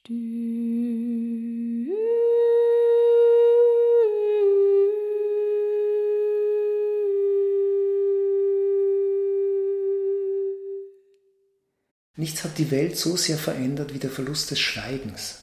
Nichts hat die Welt so sehr verändert wie der Verlust des Schweigens.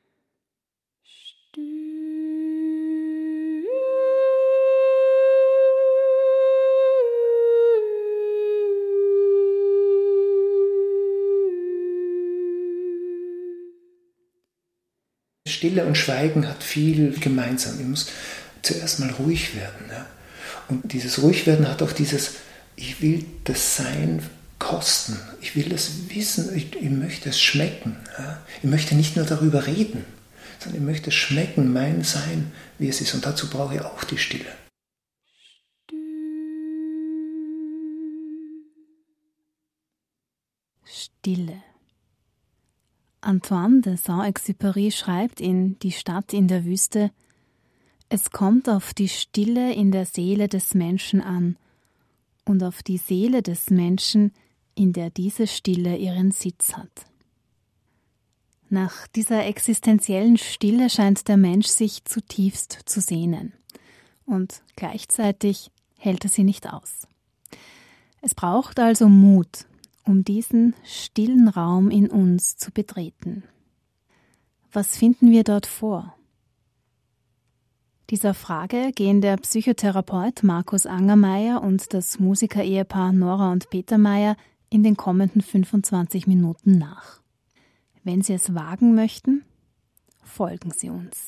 Stille und Schweigen hat viel gemeinsam. Ich muss zuerst mal ruhig werden. Ja? Und dieses Ruhigwerden hat auch dieses, ich will das Sein kosten, ich will das wissen, ich möchte es schmecken. Ja? Ich möchte nicht nur darüber reden, sondern ich möchte schmecken, mein Sein, wie es ist. Und dazu brauche ich auch die Stille. Stille. Antoine de Saint-Exupéry schreibt in Die Stadt in der Wüste: Es kommt auf die Stille in der Seele des Menschen an und auf die Seele des Menschen, in der diese Stille ihren Sitz hat. Nach dieser existenziellen Stille scheint der Mensch sich zutiefst zu sehnen. Und gleichzeitig hält er sie nicht aus. Es braucht also Mut, um diesen stillen Raum in uns zu betreten. Was finden wir dort vor? Dieser Frage gehen der Psychotherapeut Markus Angermeier und das Musiker-Ehepaar Nora und Peter Meyer in den kommenden 25 Minuten nach. Wenn Sie es wagen möchten, folgen Sie uns.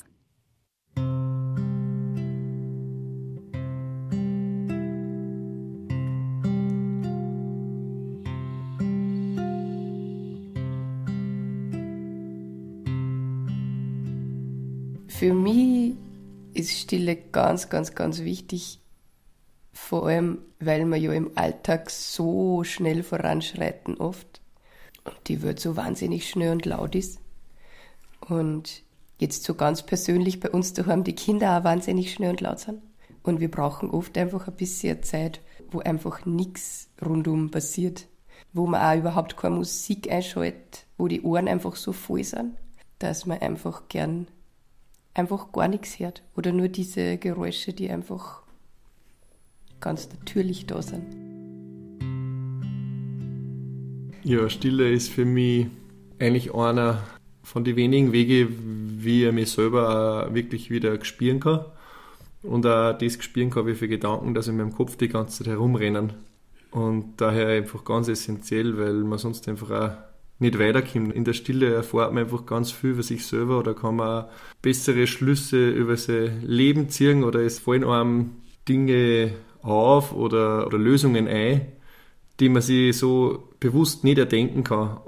Für mich ist Stille ganz, ganz, ganz wichtig, vor allem, weil wir ja im Alltag so schnell voranschreiten oft und die Welt so wahnsinnig schnell und laut ist. Und jetzt so ganz persönlich bei uns daheim die Kinder auch wahnsinnig schnell und laut sind. Und wir brauchen oft einfach ein bisschen Zeit, wo einfach nichts rundum passiert, wo man auch überhaupt keine Musik einschaltet, wo die Ohren einfach so voll sind, dass man einfach gern einfach gar nichts hört. Oder nur diese Geräusche, die einfach ganz natürlich da sind. Ja, Stille ist für mich eigentlich einer von den wenigen Wege, wie ich mich selber auch wirklich wieder spüren kann. Und auch das spüren kann, wie viele Gedanken, dass in meinem Kopf die ganze Zeit herumrennen. Und daher einfach ganz essentiell, weil man sonst einfach auch nicht weiterkommt. In der Stille erfährt man einfach ganz viel über sich selber oder kann man auch bessere Schlüsse über sein Leben ziehen oder es fallen einem Dinge auf oder Lösungen ein, die man sich so bewusst nicht erdenken kann.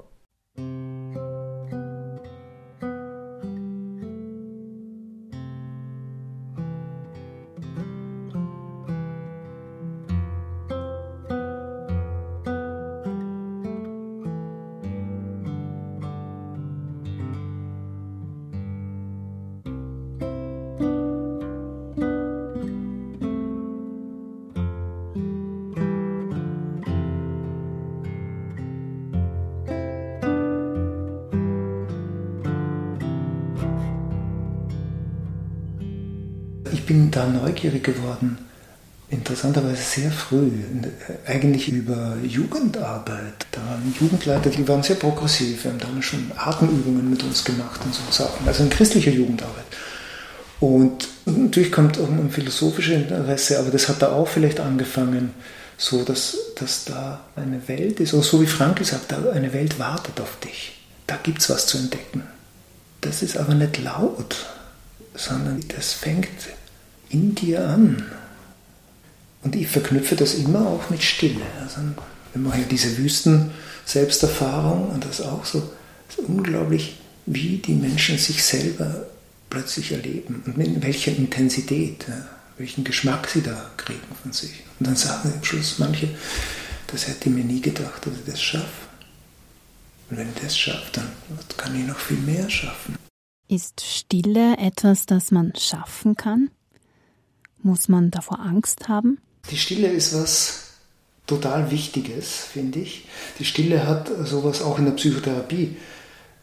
Ich bin da neugierig geworden, interessanterweise sehr früh, eigentlich über Jugendarbeit. Da waren Jugendleiter, die waren sehr progressiv, haben damals schon Atemübungen mit uns gemacht und so Sachen, also in christlicher Jugendarbeit. Und natürlich kommt auch ein philosophisches Interesse, aber das hat da auch vielleicht angefangen, so dass da eine Welt ist, oder so wie Frankl sagt, da eine Welt wartet auf dich. Da gibt es was zu entdecken. Das ist aber nicht laut, sondern das fängt in dir an. Und ich verknüpfe das immer auch mit Stille. Also wir machen ja diese Wüsten-Selbsterfahrung und das ist auch so, das ist unglaublich, wie die Menschen sich selber plötzlich erleben und mit welcher Intensität, ja, welchen Geschmack sie da kriegen von sich. Und dann sagen am Schluss manche, das hätte ich mir nie gedacht, dass ich das schaffe. Und wenn ich das schaffe, dann kann ich noch viel mehr schaffen. Ist Stille etwas, das man schaffen kann? Muss man davor Angst haben? Die Stille ist was total Wichtiges, finde ich. Die Stille hat sowas auch in der Psychotherapie.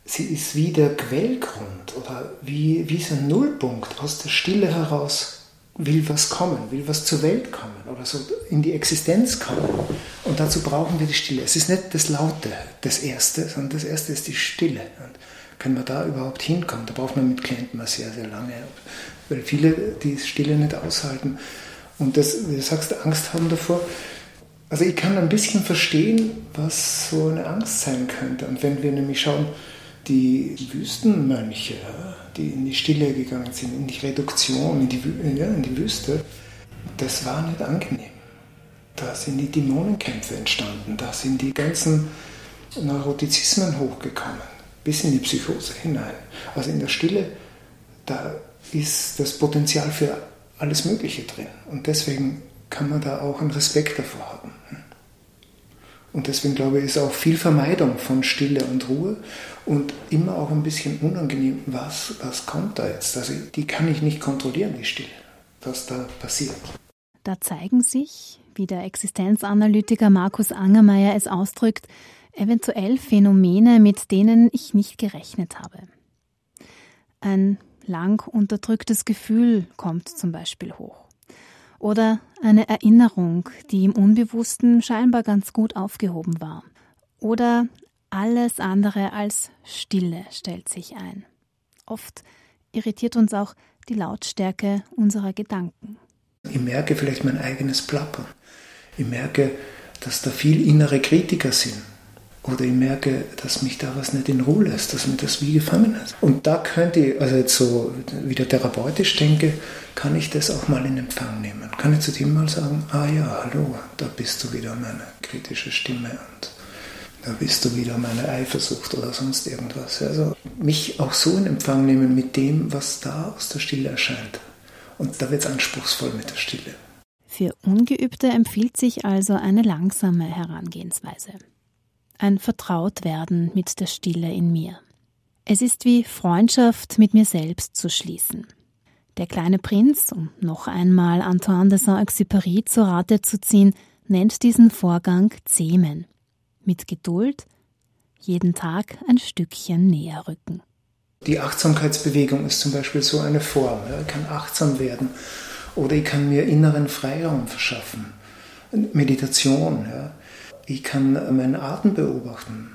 sie ist wie der Quellgrund oder wie so ein Nullpunkt. Aus der Stille heraus will was kommen, will was zur Welt kommen oder so in die Existenz kommen. Und dazu brauchen wir die Stille. Es ist nicht das Laute, das Erste, sondern das Erste ist die Stille. Und können wir da überhaupt hinkommen? Da braucht man mit Klienten mal sehr, sehr lange, weil viele die Stille nicht aushalten. Und das, wie du sagst, Angst haben davor. Also ich kann ein bisschen verstehen, was so eine Angst sein könnte. Und wenn wir nämlich schauen, die Wüstenmönche, die in die Stille gegangen sind, in die Reduktion, in die Wüste, das war nicht angenehm. Da sind die Dämonenkämpfe entstanden, da sind die ganzen Neurotizismen hochgekommen, bis in die Psychose hinein. Also in der Stille, da ist das Potenzial für alles Mögliche drin. Und deswegen kann man da auch einen Respekt davor haben. Und deswegen glaube ich, ist auch viel Vermeidung von Stille und Ruhe und immer auch ein bisschen unangenehm, was kommt da jetzt? Also die kann ich nicht kontrollieren, die Stille, was da passiert. Da zeigen sich, wie der Existenzanalytiker Markus Angermayer es ausdrückt, eventuell Phänomene, mit denen ich nicht gerechnet habe. Ein lang unterdrücktes Gefühl kommt zum Beispiel hoch. Oder eine Erinnerung, die im Unbewussten scheinbar ganz gut aufgehoben war. Oder alles andere als Stille stellt sich ein. Oft irritiert uns auch die Lautstärke unserer Gedanken. Ich merke vielleicht mein eigenes Plappern. Ich merke, dass da viel innere Kritiker sind. Oder ich merke, dass mich da was nicht in Ruhe lässt, dass mir das wie gefangen hat. Und da könnte ich, also jetzt so wieder therapeutisch denke, kann ich das auch mal in Empfang nehmen. Kann ich zu dem mal sagen, ja, hallo, da bist du wieder meine kritische Stimme und da bist du wieder meine Eifersucht oder sonst irgendwas. Also mich auch so in Empfang nehmen mit dem, was da aus der Stille erscheint. Und da wird es anspruchsvoll mit der Stille. Für Ungeübte empfiehlt sich also eine langsame Herangehensweise. Ein Vertrautwerden mit der Stille in mir. Es ist wie Freundschaft mit mir selbst zu schließen. Der kleine Prinz, um noch einmal Antoine de Saint-Exupéry zu Rate zu ziehen, nennt diesen Vorgang Zähmen. Mit Geduld jeden Tag ein Stückchen näher rücken. Die Achtsamkeitsbewegung ist zum Beispiel so eine Form. Ja. Ich kann achtsam werden oder ich kann mir inneren Freiraum verschaffen. Meditation, ja. Ich kann meinen Atem beobachten,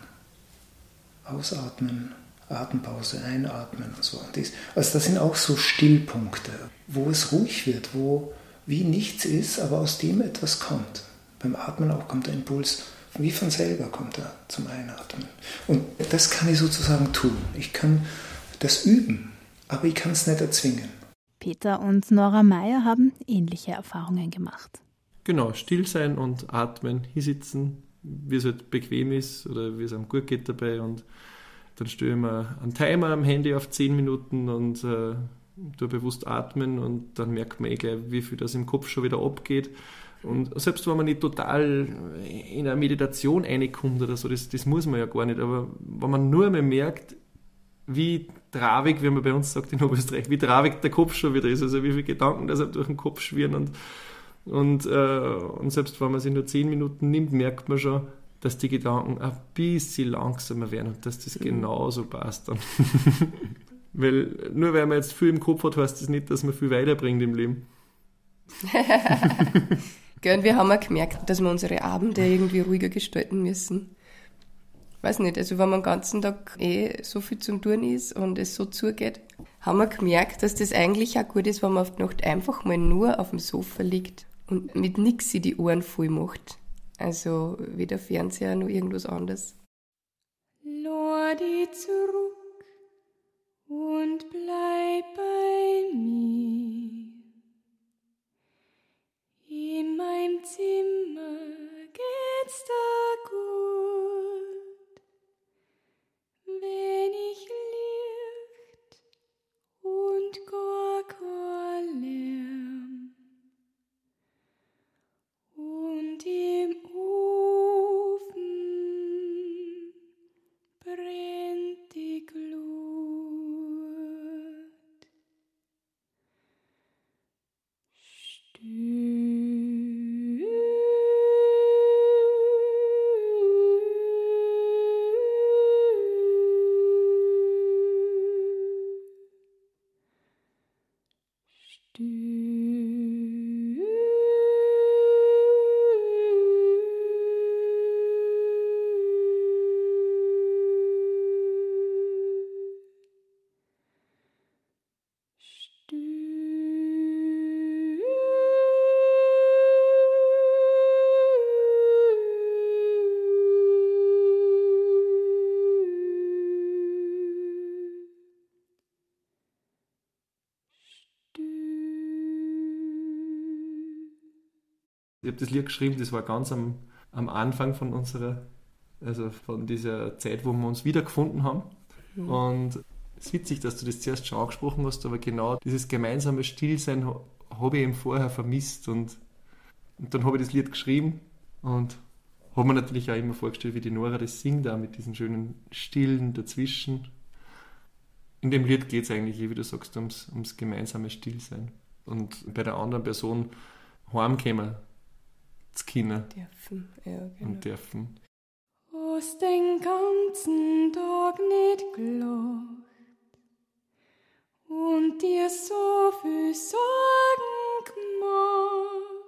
ausatmen, Atempause, einatmen und so. Also das sind auch so Stillpunkte, wo es ruhig wird, wo wie nichts ist, aber aus dem etwas kommt. Beim Atmen auch kommt der Impuls, wie von selber kommt er zum Einatmen. Und das kann ich sozusagen tun. Ich kann das üben, aber ich kann es nicht erzwingen. Peter und Nora Meyer haben ähnliche Erfahrungen gemacht. Genau, still sein und atmen, hinsitzen, wie es halt bequem ist oder wie es einem gut geht dabei. Und dann stelle ich mir einen Timer am Handy auf 10 Minuten und tue bewusst atmen und dann merkt man gleich, wie viel das im Kopf schon wieder abgeht. Und selbst wenn man nicht total in eine Meditation reinkommt oder so, das muss man ja gar nicht, aber wenn man nur einmal merkt, wie traurig, wie man bei uns sagt in Oberösterreich, wie traurig der Kopf schon wieder ist, also wie viele Gedanken das durch den Kopf schwirren und selbst wenn man sich nur 10 Minuten nimmt, merkt man schon, dass die Gedanken ein bisschen langsamer werden und dass das genauso passt dann. Weil nur weil man jetzt viel im Kopf hat, heißt das nicht, dass man viel weiterbringt im Leben. Gell, wir haben auch gemerkt, dass wir unsere Abende irgendwie ruhiger gestalten müssen. Weiß nicht, also wenn man den ganzen Tag so viel zum Tun ist und es so zugeht, haben wir gemerkt, dass das eigentlich auch gut ist, wenn man auf die Nacht einfach mal nur auf dem Sofa liegt und mit nichts die Ohren voll macht. Also weder Fernseher noch irgendwas anderes. Lordi zurück und bleib bei mir. In meinem Zimmer geht's da gut, wenn ich Licht und gar kein Lärm und im Ofen brennt die Glut. Ich habe das Lied geschrieben, das war ganz am Anfang von von dieser Zeit, wo wir uns wiedergefunden haben. Mhm. Und es ist witzig, dass du das zuerst schon angesprochen hast, aber genau dieses gemeinsame Stillsein habe ich eben vorher vermisst. Und dann habe ich das Lied geschrieben und habe mir natürlich auch immer vorgestellt, wie die Nora das singt, da mit diesen schönen Stillen dazwischen. In dem Lied geht es eigentlich, wie du sagst, ums gemeinsame Stillsein. Und bei der anderen Person heimkommen zu können. Dürfen, ja, genau. Und dürfen. Hast den ganzen Tag nicht gelacht und dir so viel Sorgen gemacht.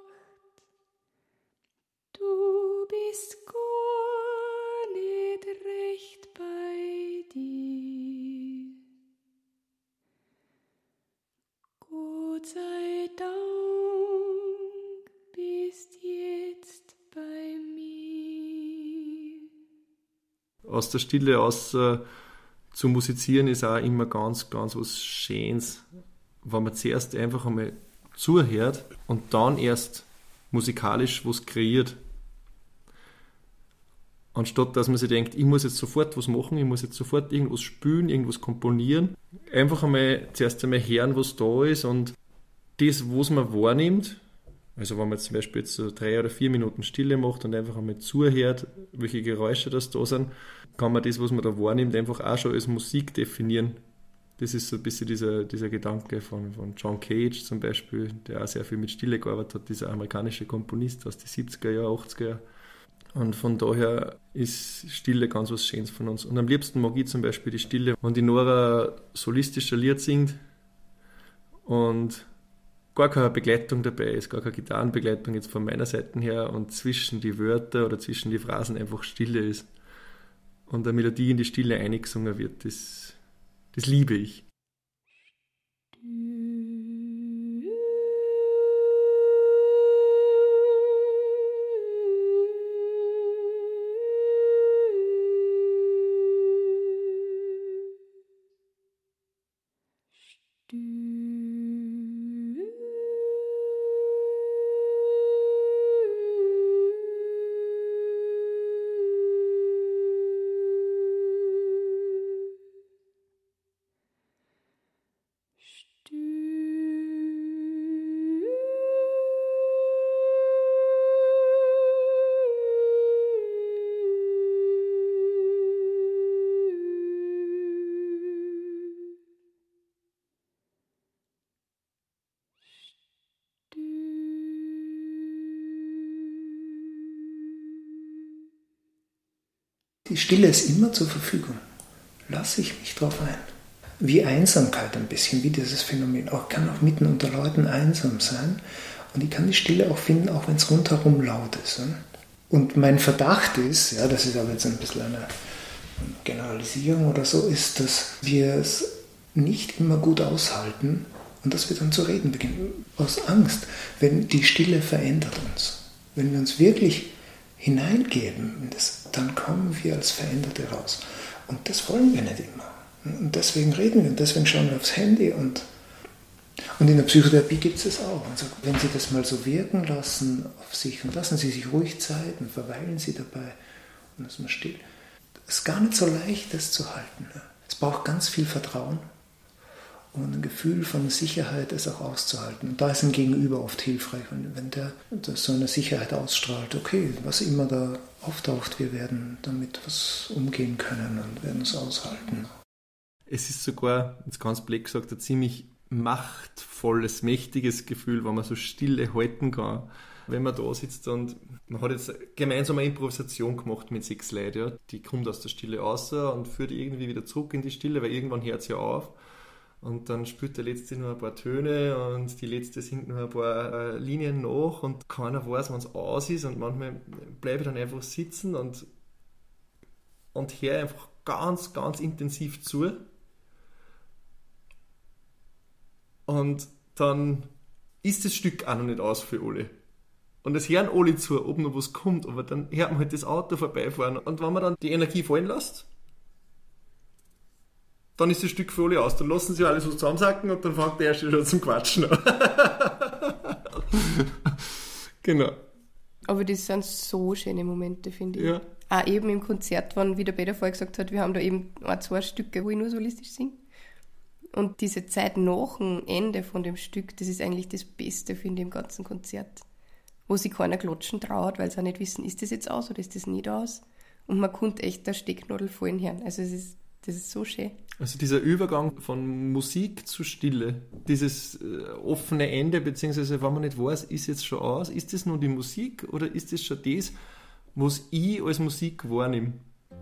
Du bist gar nicht recht bei dir. Gott sei Dank bist jetzt bei mir. Aus der Stille aus zu musizieren ist auch immer ganz, ganz was Schönes, wenn man zuerst einfach einmal zuhört und dann erst musikalisch was kreiert. Anstatt dass man sich denkt, ich muss jetzt sofort was machen, ich muss jetzt sofort irgendwas spielen, irgendwas komponieren. Einfach einmal zuerst einmal hören, was da ist und das, was man wahrnimmt. Also wenn man zum Beispiel jetzt so 3 oder 4 Minuten Stille macht und einfach einmal zuhört, welche Geräusche das da sind, kann man das, was man da wahrnimmt, einfach auch schon als Musik definieren. Das ist so ein bisschen dieser Gedanke von John Cage zum Beispiel, der auch sehr viel mit Stille gearbeitet hat, dieser amerikanische Komponist aus den 70er Jahren, 80er Jahren. Und von daher ist Stille ganz was Schönes von uns. Und am liebsten mag ich zum Beispiel die Stille, wenn die Nora solistisch ein Lied singt und gar keine Begleitung dabei ist, gar keine Gitarrenbegleitung jetzt von meiner Seite her und zwischen die Wörter oder zwischen die Phrasen einfach Stille ist und eine Melodie in die Stille eingesungen wird, das liebe ich. Die Stille ist immer zur Verfügung. Lasse ich mich drauf ein. Wie Einsamkeit ein bisschen, wie dieses Phänomen. Ich kann auch mitten unter Leuten einsam sein und ich kann die Stille auch finden, auch wenn es rundherum laut ist. Und mein Verdacht ist, ja, das ist aber jetzt ein bisschen eine Generalisierung oder so, ist, dass wir es nicht immer gut aushalten und dass wir dann zu reden beginnen. Aus Angst, wenn die Stille verändert uns. Wenn wir uns wirklich hineingeben in das, dann kommen wir als Veränderte raus. Und das wollen wir nicht immer. Und deswegen reden wir und deswegen schauen wir aufs Handy. Und in der Psychotherapie gibt es das auch. Also wenn Sie das mal so wirken lassen auf sich und lassen Sie sich ruhig Zeit und verweilen Sie dabei und ist mal still. Es ist gar nicht so leicht, das zu halten. Es braucht ganz viel Vertrauen und ein Gefühl von Sicherheit, es auch auszuhalten. Und da ist ein Gegenüber oft hilfreich, wenn der so eine Sicherheit ausstrahlt. Okay, was immer da auftaucht, wir werden damit was umgehen können und werden es aushalten. Es ist sogar, jetzt ganz blöd gesagt, ein ziemlich machtvolles, mächtiges Gefühl, wenn man so Stille halten kann. Wenn man da sitzt und man hat jetzt gemeinsam eine Improvisation gemacht mit 6 Leuten, ja. Die kommt aus der Stille raus und führt irgendwie wieder zurück in die Stille, weil irgendwann hört es ja auf. Und dann spielt der Letzte nur ein paar Töne und die Letzte singt nur ein paar Linien nach und keiner weiß, wann es aus ist. Und manchmal bleibe ich dann einfach sitzen und höre einfach ganz, ganz intensiv zu. Und dann ist das Stück auch noch nicht aus für alle. Und es hören alle zu, ob noch was kommt, aber dann hört man halt das Auto vorbeifahren. Und wenn man dann die Energie fallen lässt, dann ist das Stück für alle aus. Dann lassen sie alles so zusammensacken und dann fängt der erste schon zum Quatschen an. Genau. Aber das sind so schöne Momente, finde ich. Ja. Auch eben im Konzert, wann, wie der Peter vorher gesagt hat, wir haben da eben ein, zwei Stücke, wo ich nur solistisch singe. Und diese Zeit nach dem Ende von dem Stück, das ist eigentlich das Beste, finde ich, im ganzen Konzert. Wo sich keiner klatschen traut, weil sie auch nicht wissen, ist das jetzt aus oder ist das nicht aus? Und man konnte echt der Stecknadel fallen hören. Also das ist so schön. Also dieser Übergang von Musik zu Stille, dieses offene Ende, beziehungsweise wenn man nicht weiß, ist jetzt schon aus, ist das nur die Musik oder ist das schon das, was ich als Musik wahrnehme?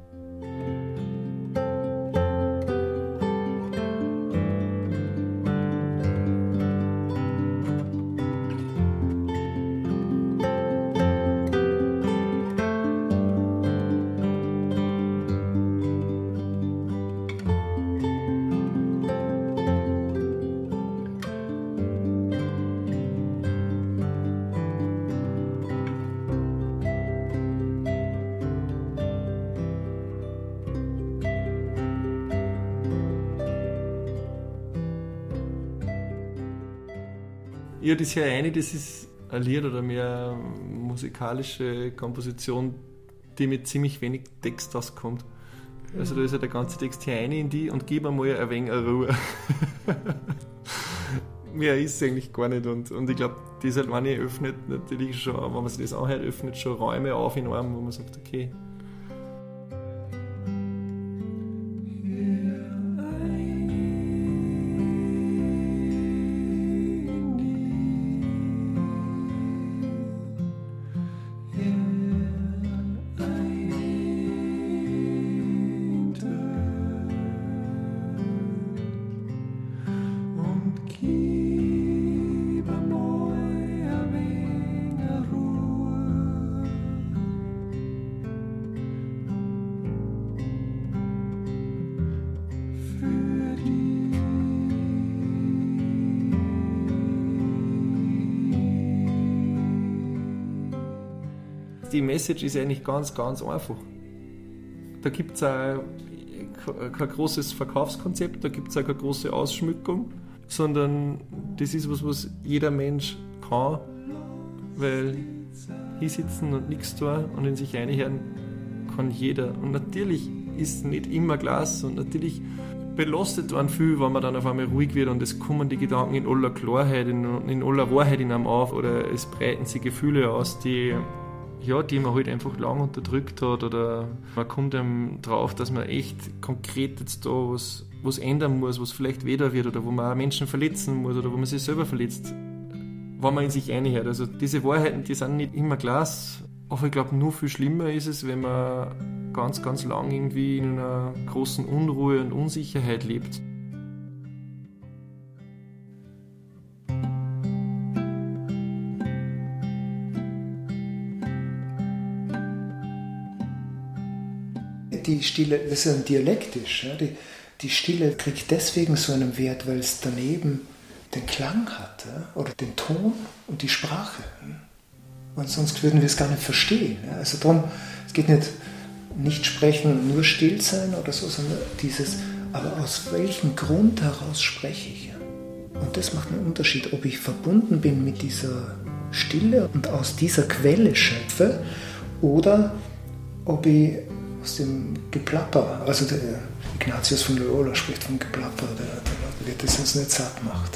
Ja, das hier eine, das ist ein Lied oder mehr musikalische Komposition, die mit ziemlich wenig Text auskommt. Also da ist ja der ganze Text hier rein in die und gib einmal ein wenig Ruhe. Mehr ist es eigentlich gar nicht und ich glaube, das halt eine öffnet natürlich schon, wenn man sich das anhört, öffnet schon Räume auf in einem, wo man sagt, okay. Die Message ist eigentlich ganz, ganz einfach. Da gibt es auch kein großes Verkaufskonzept, da gibt es auch keine große Ausschmückung, sondern das ist was jeder Mensch kann, weil hier sitzen und nichts tun und in sich reinhören kann jeder. Und natürlich ist nicht immer Glas und natürlich belastet einen viel, wenn man dann auf einmal ruhig wird und es kommen die Gedanken in aller Klarheit, in aller Wahrheit in einem auf oder es breiten sich Gefühle aus, die man halt einfach lang unterdrückt hat oder man kommt einem drauf, dass man echt konkret jetzt da was ändern muss, was vielleicht weh wird oder wo man auch Menschen verletzen muss oder wo man sich selber verletzt, wenn man in sich einhört. Also diese Wahrheiten, die sind nicht immer Glas, aber ich glaube, nur viel schlimmer ist es, wenn man ganz, ganz lang irgendwie in einer großen Unruhe und Unsicherheit lebt. Die Stille, das ist ja dialektisch. Ja? Die Stille kriegt deswegen so einen Wert, weil es daneben den Klang hat, ja? Oder den Ton und die Sprache. Und sonst würden wir es gar nicht verstehen. Ja? Also darum, es geht nicht sprechen und nur still sein oder so, sondern aber aus welchem Grund heraus spreche ich? Ja? Und das macht einen Unterschied, ob ich verbunden bin mit dieser Stille und aus dieser Quelle schöpfe oder ob ich aus dem Geplapper, also der Ignatius von Loyola spricht vom Geplapper der Leute, das uns nicht satt macht.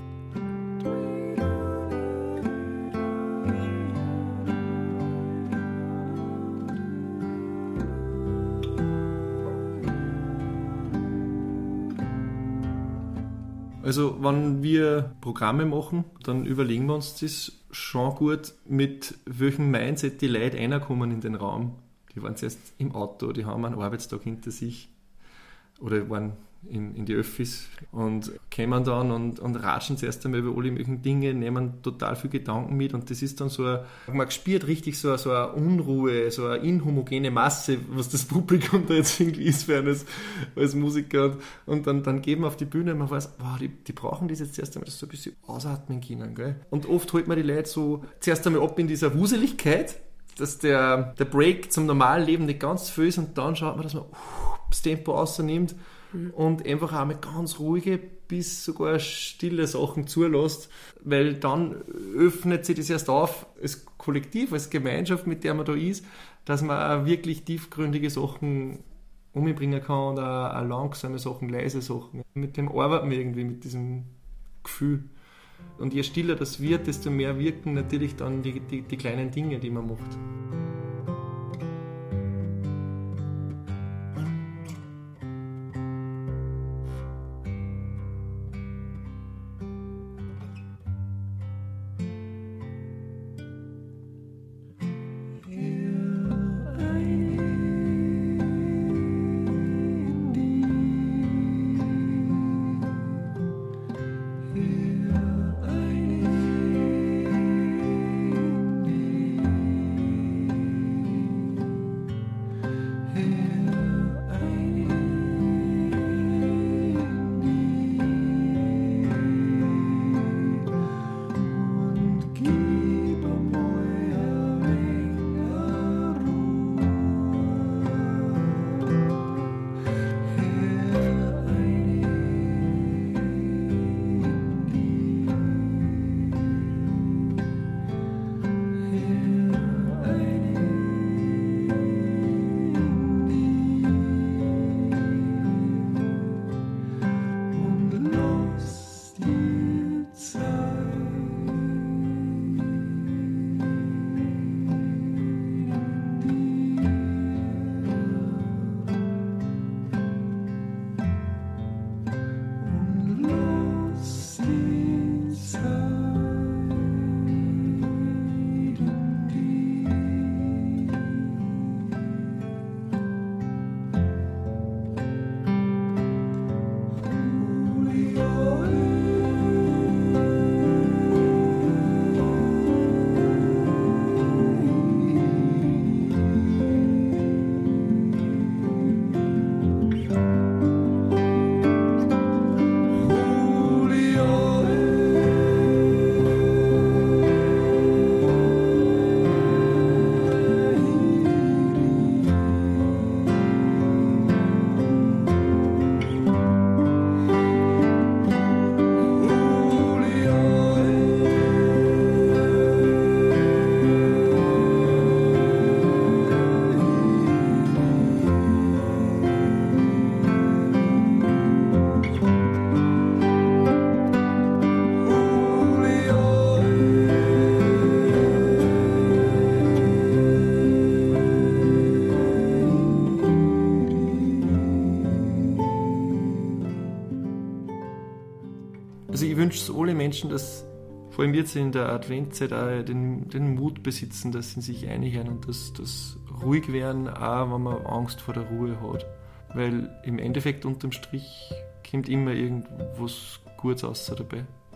Also wenn wir Programme machen, dann überlegen wir uns das schon gut, mit welchem Mindset die Leute reinkommen in den Raum. Die waren zuerst im Auto, die haben einen Arbeitstag hinter sich oder waren in die Öffis und kommen dann und ratschen zuerst einmal über alle möglichen Dinge, nehmen total viel Gedanken mit und das ist dann man spürt richtig so eine Unruhe, so eine inhomogene Masse, was das Publikum da jetzt irgendwie ist für eines als Musiker und dann gehen wir auf die Bühne und man weiß, wow, die brauchen das jetzt zuerst einmal, das so ein bisschen ausatmen können, gell? Und oft holt man die Leute so zuerst einmal ab in dieser Wuseligkeit, dass der Break zum normalen Leben nicht ganz viel ist und dann schaut man, dass man das Tempo rausnimmt und einfach auch mit ganz ruhige bis sogar stille Sachen zulässt, weil dann öffnet sich das erst auf als Kollektiv, als Gemeinschaft, mit der man da ist, dass man auch wirklich tiefgründige Sachen umbringen kann und auch langsame Sachen, leise Sachen. Mit dem arbeiten wir irgendwie, mit diesem Gefühl. Und je stiller das wird, desto mehr wirken natürlich dann die kleinen Dinge, die man macht. Also ich wünsche es alle Menschen, dass vor allem jetzt in der Adventzeit auch den Mut besitzen, dass sie sich einhören und dass ruhig werden, auch wenn man Angst vor der Ruhe hat. Weil im Endeffekt unterm Strich kommt immer irgendwas Gutes raus dabei.